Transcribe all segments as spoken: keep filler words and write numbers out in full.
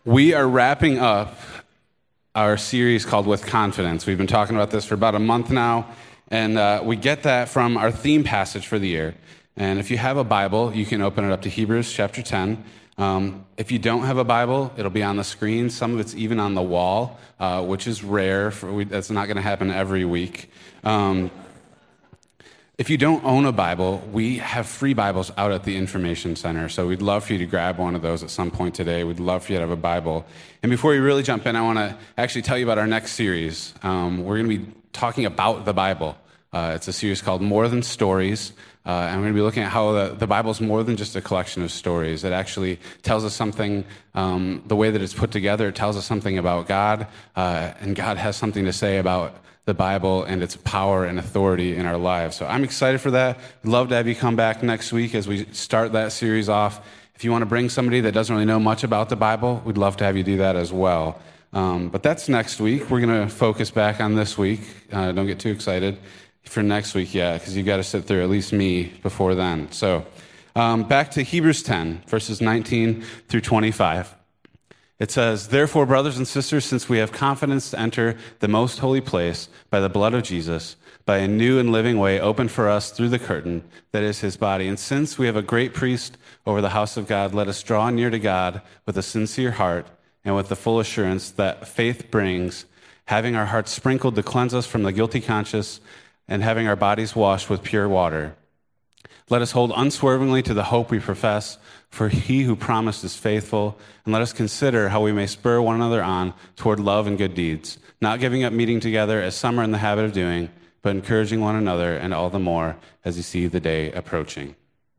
We are wrapping up our series called With Confidence. We've been talking about this for about a month now, and uh, we get that from our theme passage for the year. And if you have a Bible, you can open it up to Hebrews chapter ten. Um, if you don't have a Bible, it'll be on the screen. Some of it's even on the wall, uh, which is rare. For, we, that's not going to happen every week. Um, If you don't own a Bible, we have free Bibles out at the Information Center, so we'd love for you to grab one of those at some point today. We'd love for you to have a Bible. And before we really jump in, I want to actually tell you about our next series. Um, we're going to be talking about the Bible. Uh, it's a series called More Than Stories, uh, and we're going to be looking at how the, the Bible is more than just a collection of stories. It actually tells us something, um, the way that it's put together, it tells us something about God, uh, and God has something to say about the Bible and its power and authority in our lives. So I'm excited for that. I'd love to have you come back next week as we start that series off. If you want to bring somebody that doesn't really know much about the Bible, we'd love to have you do that as well. Um, but that's next week. We're going to focus back on this week. Uh, don't get too excited for next week yet, because you've got to sit through at least me before then. So um, back to Hebrews ten, verses nineteen through twenty-five. It says, "Therefore, brothers and sisters, since we have confidence to enter the most holy place by the blood of Jesus, by a new and living way opened for us through the curtain that is his body, and since we have a great priest over the house of God, let us draw near to God with a sincere heart and with the full assurance that faith brings, having our hearts sprinkled to cleanse us from the guilty conscience and having our bodies washed with pure water. Let us hold unswervingly to the hope we profess, for he who promised is faithful, and let us consider how we may spur one another on toward love and good deeds, not giving up meeting together as some are in the habit of doing, but encouraging one another, and all the more as you see the day approaching."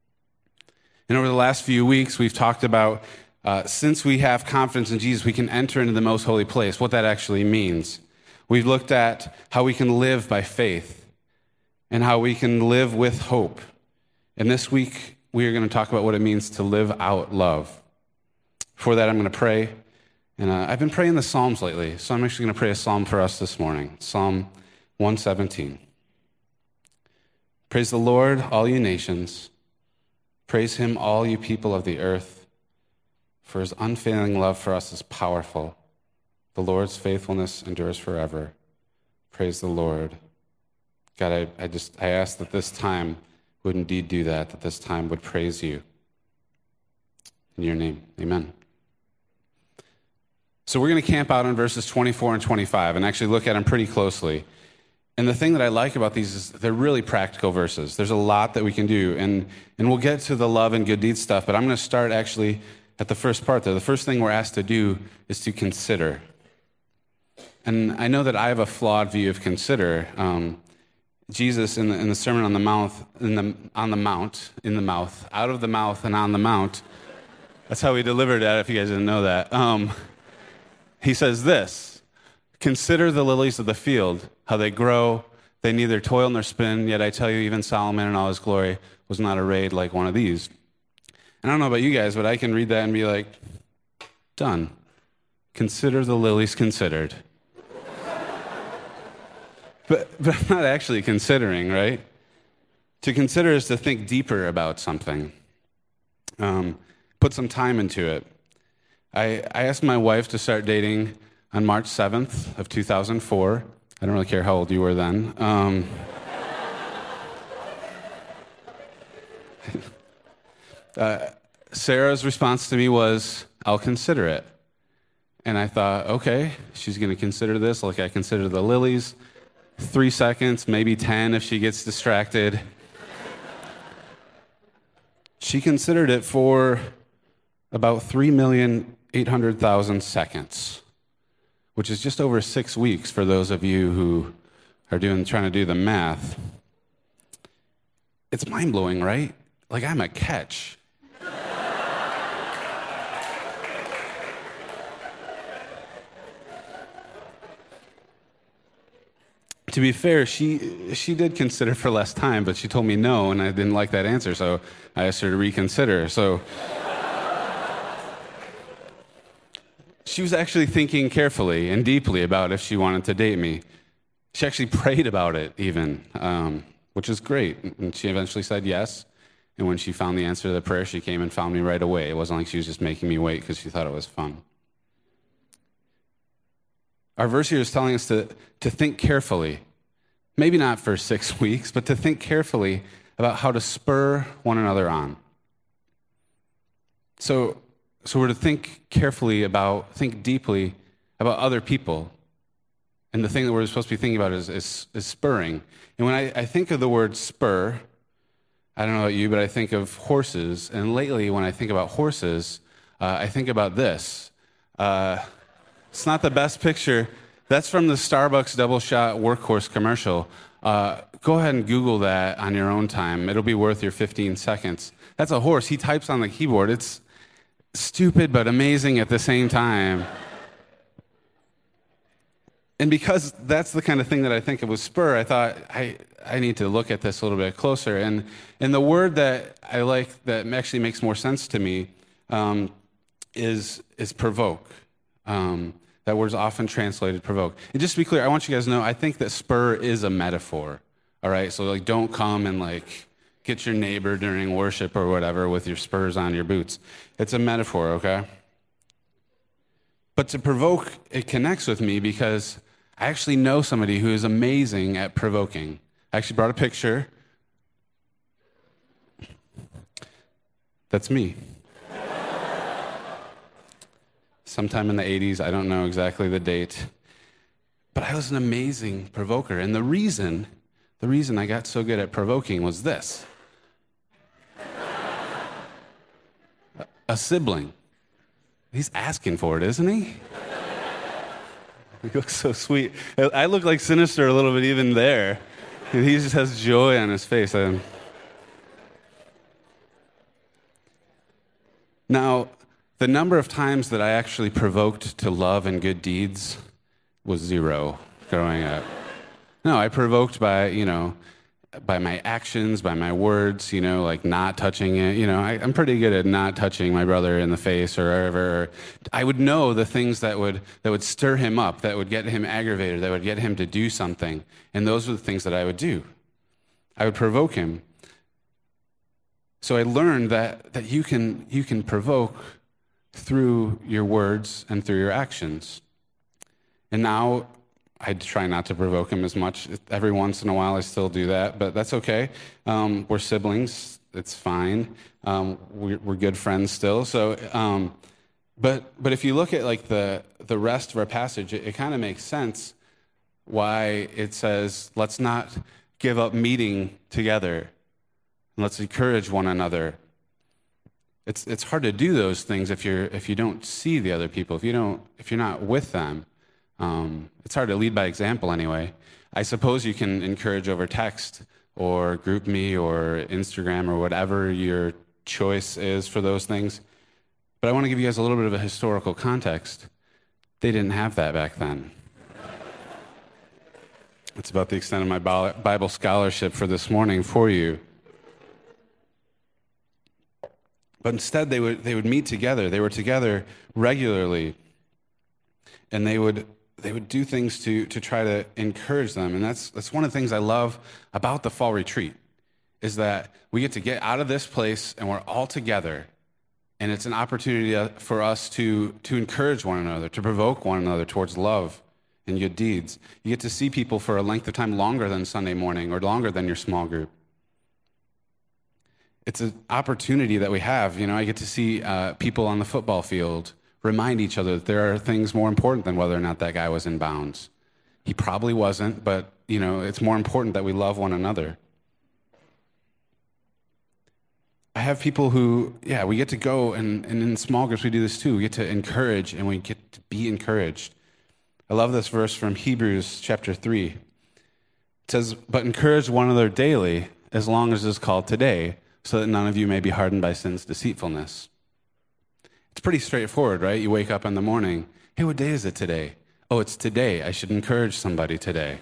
And over the last few weeks, we've talked about uh, since we have confidence in Jesus, we can enter into the most holy place, what that actually means. We've looked at how we can live by faith and how we can live with hope. And this week, we are going to talk about what it means to live out love. Before that, I'm going to pray. And uh, I've been praying the Psalms lately, so I'm actually going to pray a psalm for us this morning. Psalm one seventeen. "Praise the Lord, all you nations. Praise him, all you people of the earth. For his unfailing love for us is powerful. The Lord's faithfulness endures forever. Praise the Lord." God, I, I just, I ask that this time would indeed do that, that this time would praise you. In your name, amen. So we're going to camp out on verses twenty-four and twenty-five and actually look at them pretty closely. And the thing that I like about these is they're really practical verses. There's a lot that we can do, and, and we'll get to the love and good deeds stuff, but I'm going to start actually at the first part there. The first thing we're asked to do is to consider. And I know that I have a flawed view of consider. Um, Jesus in the, in the Sermon on the Mount, in the, on the Mount, in the mouth, out of the mouth and on the mount. That's how he delivered that, if you guys didn't know that. Um, he says this, "Consider the lilies of the field, how they grow. They neither toil nor spin, yet I tell you, even Solomon in all his glory was not arrayed like one of these." And I don't know about you guys, but I can read that and be like, done. Consider the lilies considered. But, but I'm not actually considering, right? To consider is to think deeper about something. Um, put some time into it. I, I asked my wife to start dating on March seventh of two thousand four. I don't really care how old you were then. Um, uh, Sarah's response to me was, "I'll consider it." And I thought, okay, she's going to consider this like I consider the lilies. Three seconds, maybe ten if she gets distracted. She considered it for about three million eight hundred thousand seconds, which is just over six weeks for those of you who are doing trying to do the math. It's mind-blowing, right? Like I'm a catch. To be fair, she she did consider for less time, but she told me no, and I didn't like that answer, so I asked her to reconsider. So she was actually thinking carefully and deeply about if she wanted to date me. She actually prayed about it even, um, which is great. And she eventually said yes. And when she found the answer to the prayer, she came and found me right away. It wasn't like she was just making me wait because she thought it was fun. Our verse here is telling us to, to think carefully, maybe not for six weeks, but to think carefully about how to spur one another on. So, so we're to think carefully about, think deeply about other people. And the thing that we're supposed to be thinking about is, is, is spurring. And when I, I think of the word spur, I don't know about you, but I think of horses. And lately, when I think about horses, uh, I think about this. Uh, it's not the best picture. That's from the Starbucks double shot workhorse commercial. Uh, go ahead and Google that on your own time. It'll be worth your fifteen seconds. That's a horse. He types on the keyboard. It's stupid but amazing at the same time. And because that's the kind of thing that I think of with spur, I thought I, I need to look at this a little bit closer. And, and the word that I like that actually makes more sense to me um, is, is provoke. Um, that word's often translated provoke. And just to be clear, I want you guys to know, I think that spur is a metaphor. All right, so like don't come and like get your neighbor during worship or whatever with your spurs on your boots. It's a metaphor, okay? But to provoke, it connects with me because I actually know somebody who is amazing at provoking. I actually brought a picture. That's me. Sometime in the eighties, I don't know exactly the date. But I was an amazing provoker. And the reason, the reason I got so good at provoking was this. A sibling. He's asking for it, isn't he? He looks so sweet. I look like Sinister a little bit even there. He just has joy on his face. Now, the number of times that I actually provoked to love and good deeds was zero growing up. No, I provoked by, you know, by my actions, by my words, you know, like not touching it. You know, I, I'm pretty good at not touching my brother in the face or wherever. I would know the things that would that would stir him up, that would get him aggravated, that would get him to do something. And those were the things that I would do. I would provoke him. So I learned that that you can you can provoke through your words and through your actions. And now I try not to provoke him as much. Every once in a while I still do that, but that's okay. Um, we're siblings. It's fine. Um, we're, we're good friends still. So, um, but but if you look at like the, the rest of our passage, it, it kind of makes sense why it says, let's not give up meeting together. Let's encourage one another. It's it's hard to do those things if you're if you don't see the other people, if you don't if you're not with them. Um, it's hard to lead by example anyway. I suppose you can encourage over text or GroupMe or Instagram or whatever your choice is for those things. But I want to give you guys a little bit of a historical context. They didn't have that back then. That's about the extent of my Bible scholarship for this morning for you. But instead, they would they would meet together. They were together regularly, and they would they would do things to to try to encourage them. And that's that's one of the things I love about the fall retreat, is that we get to get out of this place and we're all together, and it's an opportunity for us to to encourage one another, to provoke one another towards love and good deeds. You get to see people for a length of time longer than Sunday morning or longer than your small group. It's an opportunity that we have. You know, I get to see uh, people on the football field remind each other that there are things more important than whether or not that guy was in bounds. He probably wasn't, but, you know, it's more important that we love one another. I have people who, yeah, we get to go, and, and in small groups we do this too. We get to encourage, and we get to be encouraged. I love this verse from Hebrews chapter three. It says, "But encourage one another daily, as long as it is called today, so that none of you may be hardened by sin's deceitfulness." It's pretty straightforward, right? You wake up in the morning, hey, what day is it today? Oh, it's today. I should encourage somebody today.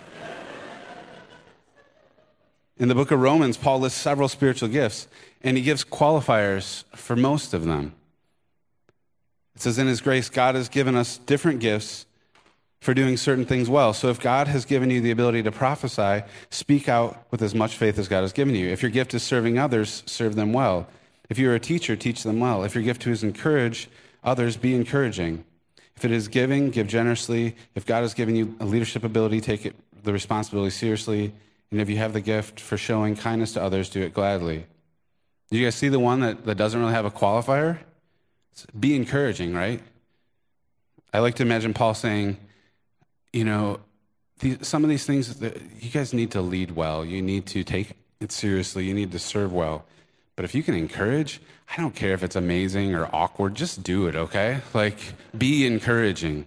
In the book of Romans, Paul lists several spiritual gifts, and he gives qualifiers for most of them. It says, in his grace, God has given us different gifts for doing certain things well. So if God has given you the ability to prophesy, speak out with as much faith as God has given you. If your gift is serving others, serve them well. If you're a teacher, teach them well. If your gift is encourage others, be encouraging. If If it is giving, give generously. If God has given you a leadership ability, take it, the responsibility seriously. And if you have the gift for showing kindness to others, do it gladly. Do you guys see the one that, that doesn't really have a qualifier? It's be encouraging, right? I like to imagine Paul saying, you know, these, some of these things, that you guys need to lead well. You need to take it seriously. You need to serve well. But if you can encourage, I don't care if it's amazing or awkward, just do it, okay? Like, be encouraging.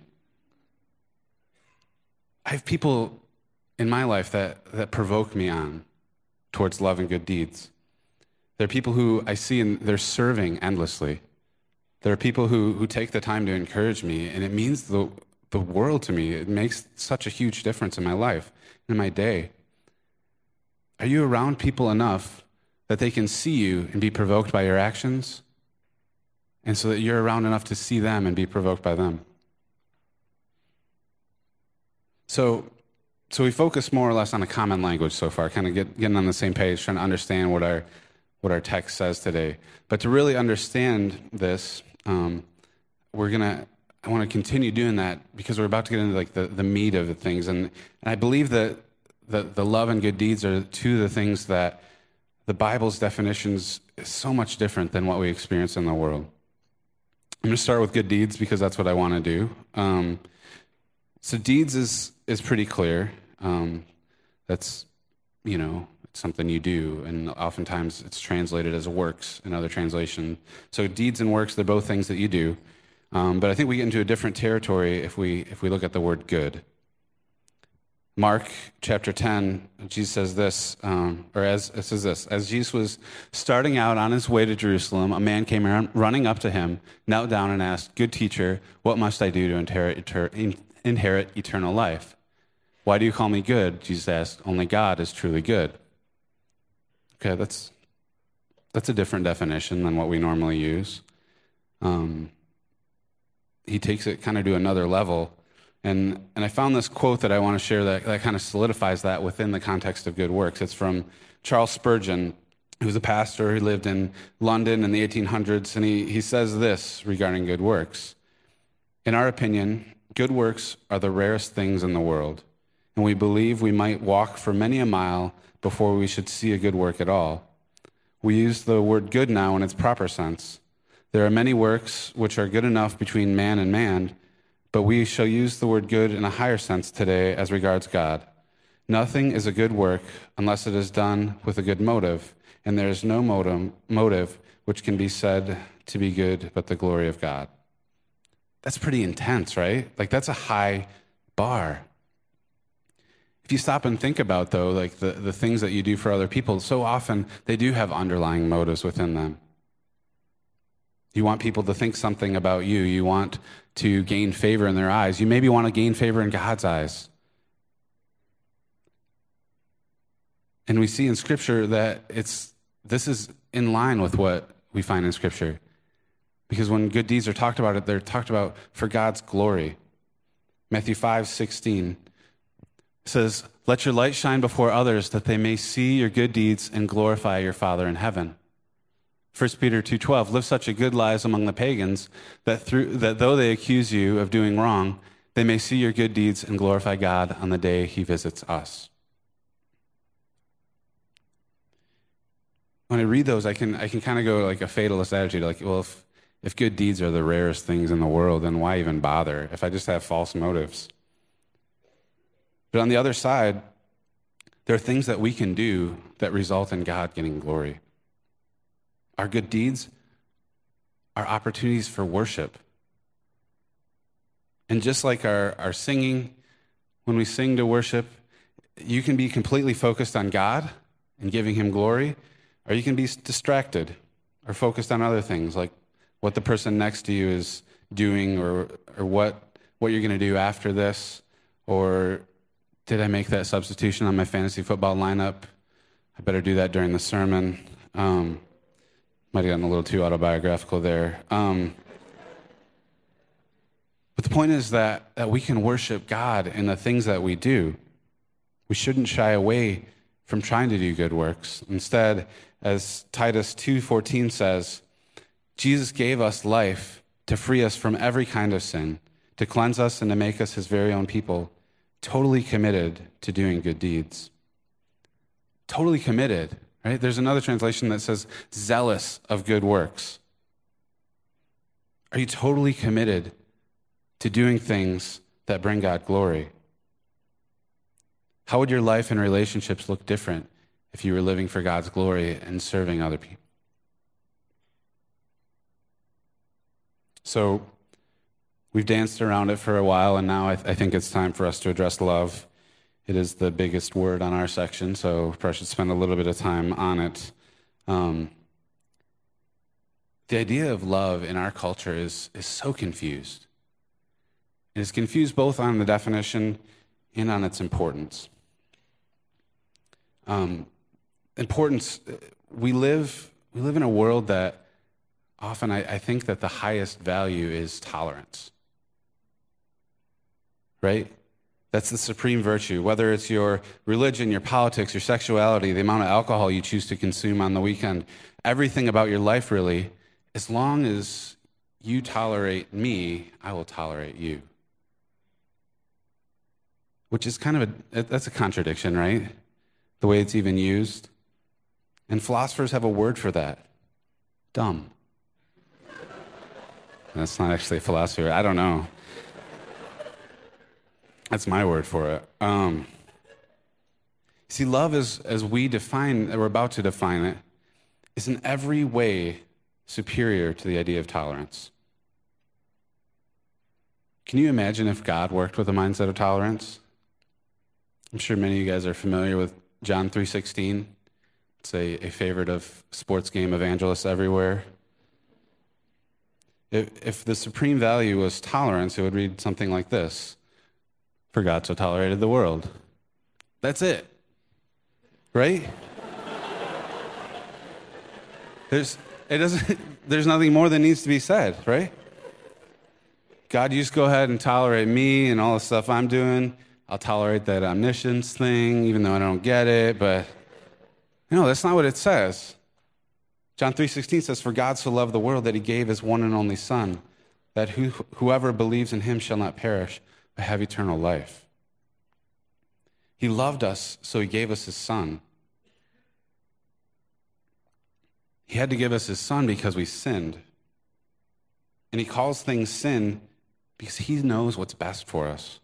I have people in my life that, that provoke me on towards love and good deeds. There are people who I see and they're serving endlessly. There are people who, who take the time to encourage me, and it means the, the world to me. It makes such a huge difference in my life, in my day. Are you around people enough that they can see you and be provoked by your actions, and so that you're around enough to see them and be provoked by them? So, so we focus more or less on a common language so far, kind of get, getting on the same page, trying to understand what our what our text says today. But to really understand this, um, we're gonna. I want to continue doing that because we're about to get into like the, the meat of the things, and, and I believe that the the love and good deeds are two of the things that the Bible's definitions is so much different than what we experience in the world. I'm going to start with good deeds because that's what I want to do. Um, so deeds is is pretty clear. Um, that's, you know, it's something you do, and oftentimes it's translated as works in other translation. So deeds and works, they're both things that you do. Um, but I think we get into a different territory if we if we look at the word good. Mark chapter ten, Jesus says this, um, or as it says this, as Jesus was starting out on his way to Jerusalem, a man came around, running up to him, knelt down and asked, "Good teacher, what must I do to inherit, inherit eternal life?" "Why do you call me good?" Jesus asked. "Only God is truly good." Okay, that's that's a different definition than what we normally use. Um, he takes it kind of to another level. And and I found this quote that I want to share that, that kind of solidifies that within the context of good works. It's from Charles Spurgeon, who's a pastor who lived in London in the eighteen hundreds, and he, he says this regarding good works. "In our opinion, good works are the rarest things in the world, and we believe we might walk for many a mile before we should see a good work at all. We use the word good now in its proper sense. There are many works which are good enough between man and man, but we shall use the word good in a higher sense today as regards God. Nothing is a good work unless it is done with a good motive, and there is no motive, motive which can be said to be good but the glory of God." That's pretty intense, right? Like, that's a high bar. If you stop and think about, though, like the, the things that you do for other people, so often they do have underlying motives within them. You want people to think something about you. You want to gain favor in their eyes. You maybe want to gain favor in God's eyes. And we see in Scripture that it's this is in line with what we find in Scripture. Because when good deeds are talked about, they're talked about for God's glory. Matthew five sixteen says, "Let your light shine before others that they may see your good deeds and glorify your Father in heaven." First Peter two twelve, "Live such a good lives among the pagans that through that though they accuse you of doing wrong, they may see your good deeds and glorify God on the day he visits us." When I read those, I can I can kind of go like a fatalist attitude, like, well, if, if good deeds are the rarest things in the world, then why even bother if I just have false motives? But on the other side, there are things that we can do that result in God getting glory. Our good deeds are opportunities for worship. And just like our, our singing, when we sing to worship, you can be completely focused on God and giving him glory, or you can be distracted or focused on other things, like what the person next to you is doing, or or what, what you're going to do after this, or did I make that substitution on my fantasy football lineup? I better do that during the sermon. Um, might have gotten a little too autobiographical there. Um, but the point is that, that we can worship God in the things that we do. We shouldn't shy away from trying to do good works. Instead, as Titus two fourteen says, Jesus gave us life to free us from every kind of sin, to cleanse us and to make us his very own people, totally committed to doing good deeds. Totally committed, right? There's another translation that says zealous of good works. Are you totally committed to doing things that bring God glory? How would your life and relationships look different if you were living for God's glory and serving other people? So we've danced around it for a while, and now I, th- I think it's time for us to address love. It is the biggest word on our section, so we probably should spend a little bit of time on it. Um, the idea of love in our culture is, is so confused. It is confused both on the definition and on its importance. Um, importance, we live, we live in a world that often I, I think that the highest value is tolerance. Right? That's the supreme virtue. Whether it's your religion, your politics, your sexuality, the amount of alcohol you choose to consume on the weekend, everything about your life really, as long as you tolerate me, I will tolerate you. Which is kind of a, that's a contradiction, right? The way it's even used. And philosophers have a word for that. Dumb. That's not actually a philosophy. I don't know. That's my word for it. Um, see, love is, as we define, we're about to define it, is in every way superior to the idea of tolerance. Can you imagine if God worked with a mindset of tolerance? I'm sure many of you guys are familiar with John three sixteen. It's a, a favorite of sports game evangelists everywhere. If, if the supreme value was tolerance, it would read something like this. For God so tolerated the world. That's it. Right? There's, it doesn't, there's nothing more that needs to be said, right? God, you just go ahead and tolerate me and all the stuff I'm doing. I'll tolerate that omniscience thing, even though I don't get it, but no, that's not what it says. John three sixteen says, for God so loved the world that he gave his one and only Son, that who, whoever believes in him shall not perish, but have eternal life. He loved us, so he gave us his Son. He had to give us his Son because we sinned. And he calls things sin because he knows what's best for us.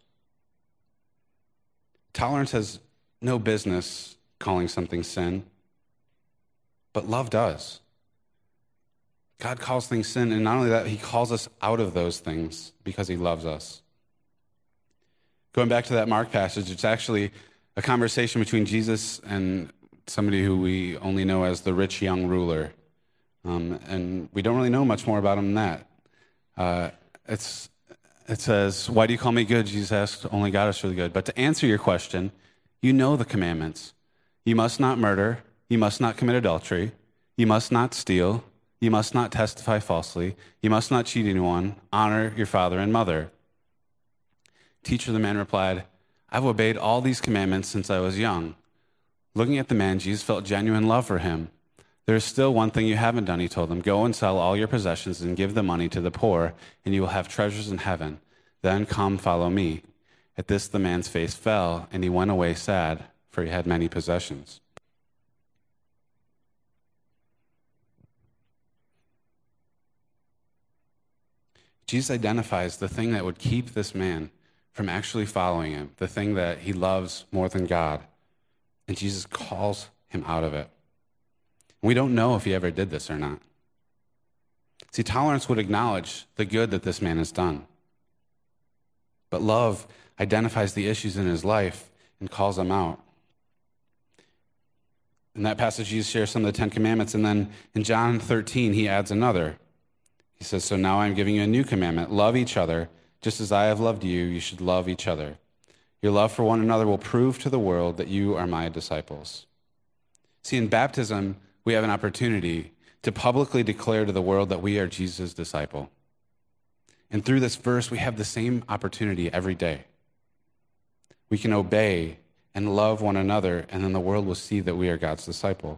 Tolerance has no business calling something sin, but love does. God calls things sin, and not only that, he calls us out of those things because he loves us. Going back to that Mark passage, it's actually a conversation between Jesus and somebody who we only know as the rich young ruler. Um, and we don't really know much more about him than that. Uh, it's, it says, why do you call me good? Jesus asked, only God is truly good. But to answer your question, you know the commandments. You must not murder. You must not commit adultery. You must not steal. You must not testify falsely. You must not cheat anyone. Honor your father and mother. Teacher, the man replied, I've obeyed all these commandments since I was young. Looking at the man, Jesus felt genuine love for him. There is still one thing you haven't done, he told him. Go and sell all your possessions and give the money to the poor, and you will have treasures in heaven. Then come, follow me. At this, the man's face fell, and he went away sad, for he had many possessions. Jesus identifies the thing that would keep this man from actually following him, the thing that he loves more than God. And Jesus calls him out of it. We don't know if he ever did this or not. See, tolerance would acknowledge the good that this man has done. But love identifies the issues in his life and calls them out. In that passage, Jesus shares some of the Ten Commandments, and then in John thirteen, he adds another. He says, so now I'm giving you a new commandment. Love each other. Just as I have loved you, you should love each other. Your love for one another will prove to the world that you are my disciples. See, in baptism, we have an opportunity to publicly declare to the world that we are Jesus' disciple. And through this verse, we have the same opportunity every day. We can obey and love one another, and then the world will see that we are God's disciple.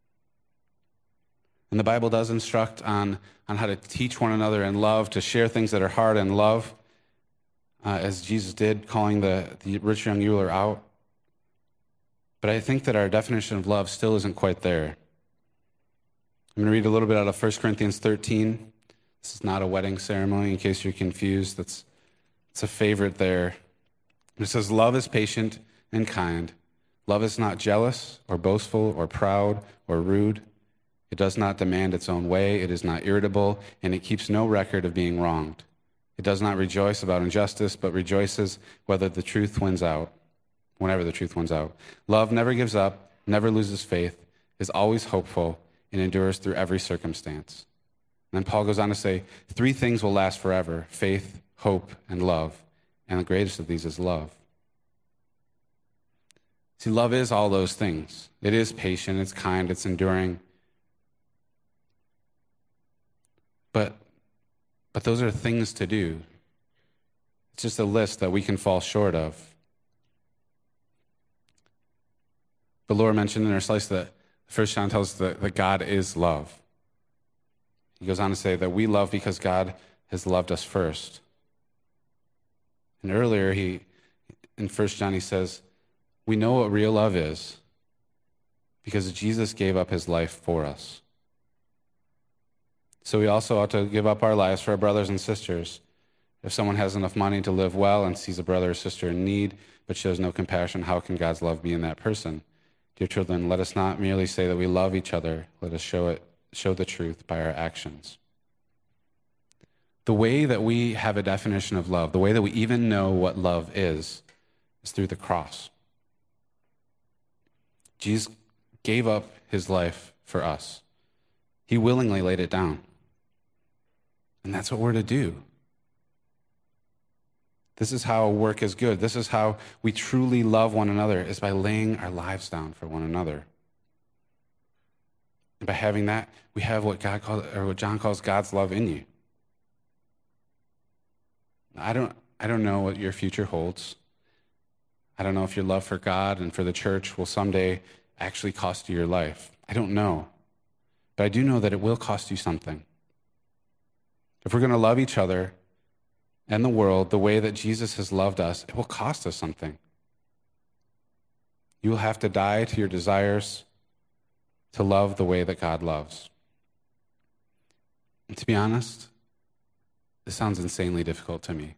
And the Bible does instruct on, on how to teach one another in love, to share things that are hard in love. uh, as Jesus did, calling the, the rich young ruler out. But I think that our definition of love still isn't quite there. I'm going to read a little bit out of First Corinthians thirteen. This is not a wedding ceremony, in case you're confused. That's, it's a favorite there. It says, love is patient and kind. Love is not jealous or boastful or proud or rude. It does not demand its own way. It is not irritable, and it keeps no record of being wronged. It does not rejoice about injustice, but rejoices whether the truth wins out, whenever the truth wins out. Love never gives up, never loses faith, is always hopeful, and endures through every circumstance. And then Paul goes on to say, three things will last forever: faith, hope, and love. And the greatest of these is love. See, love is all those things. It is patient, it's kind, it's enduring. But, but those are things to do. It's just a list that we can fall short of. But Laura mentioned in her slice that First John tells us that, that God is love. He goes on to say that we love because God has loved us first. And earlier, he in First John, he says, we know what real love is because Jesus gave up his life for us. So we also ought to give up our lives for our brothers and sisters. If someone has enough money to live well and sees a brother or sister in need but shows no compassion, how can God's love be in that person? Dear children, let us not merely say that we love each other. Let us show it, show the truth by our actions. The way that we have a definition of love, the way that we even know what love is, is through the cross. Jesus gave up his life for us. He willingly laid it down. And that's what we're to do. This is how work is good. This is how we truly love one another, is by laying our lives down for one another. And by having that, we have what God calls, or what John calls God's love in you. I don't, I don't know what your future holds. I don't know if your love for God and for the church will someday actually cost you your life. I don't know. But I do know that it will cost you something. If we're going to love each other and the world the way that Jesus has loved us, it will cost us something. You will have to die to your desires to love the way that God loves. And to be honest, this sounds insanely difficult to me.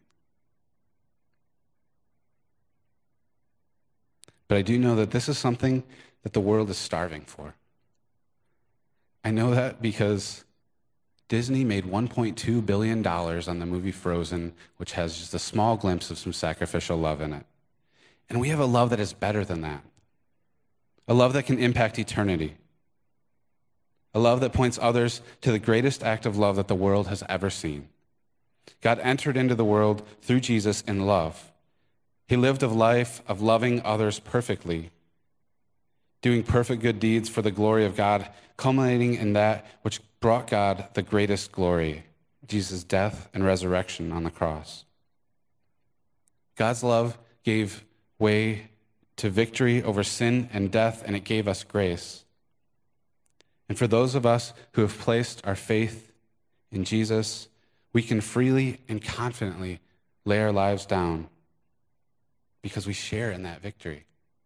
But I do know that this is something that the world is starving for. I know that because Disney made one point two billion dollars on the movie Frozen, which has just a small glimpse of some sacrificial love in it. And we have a love that is better than that. A love that can impact eternity. A love that points others to the greatest act of love that the world has ever seen. God entered into the world through Jesus in love. He lived a life of loving others perfectly, doing perfect good deeds for the glory of God, culminating in that which brought God the greatest glory, Jesus' death and resurrection on the cross. God's love gave way to victory over sin and death, and it gave us grace. And for those of us who have placed our faith in Jesus, we can freely and confidently lay our lives down because we share in that victory.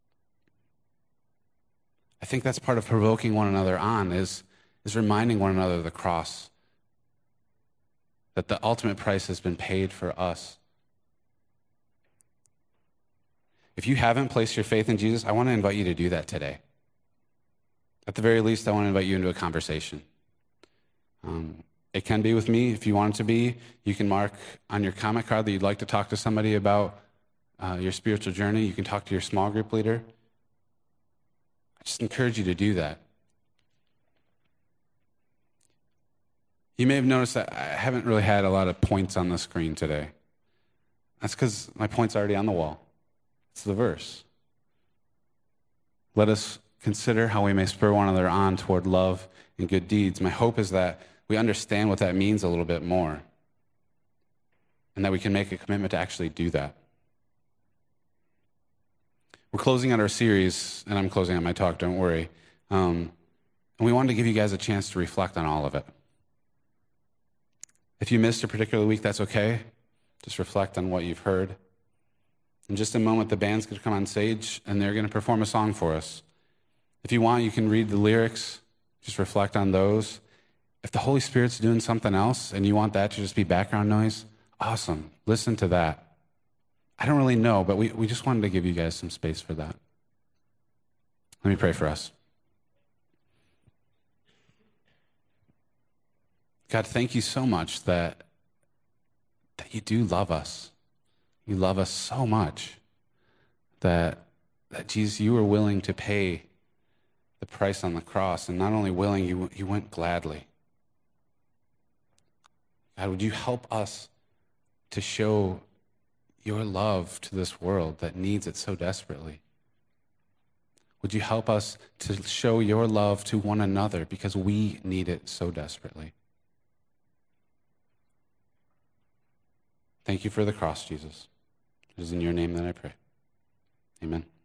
I think that's part of provoking one another on, is, is reminding one another of the cross, that the ultimate price has been paid for us. If you haven't placed your faith in Jesus, I want to invite you to do that today. At the very least, I want to invite you into a conversation. Um, it can be with me if you want it to be. You can mark on your comment card that you'd like to talk to somebody about uh, your spiritual journey. You can talk to your small group leader. I just encourage you to do that. You may have noticed that I haven't really had a lot of points on the screen today. That's because my point's already on the wall. It's the verse. Let us consider how we may spur one another on toward love and good deeds. My hope is that we understand what that means a little bit more, and that we can make a commitment to actually do that. We're closing out our series, and I'm closing out my talk, don't worry. Um, and we wanted to give you guys a chance to reflect on all of it. If you missed a particular week, that's okay. Just reflect on what you've heard. In just a moment, the band's going to come on stage, and they're going to perform a song for us. If you want, you can read the lyrics. Just reflect on those. If the Holy Spirit's doing something else, and you want that to just be background noise, awesome. Listen to that. I don't really know, but we, we just wanted to give you guys some space for that. Let me pray for us. God, thank you so much that, that you do love us. You love us so much that, that, Jesus, you were willing to pay the price on the cross. And not only willing, you, you went gladly. God, would you help us to show your love to this world that needs it so desperately? Would you help us to show your love to one another because we need it so desperately? Thank you for the cross, Jesus. It is in your name that I pray. Amen.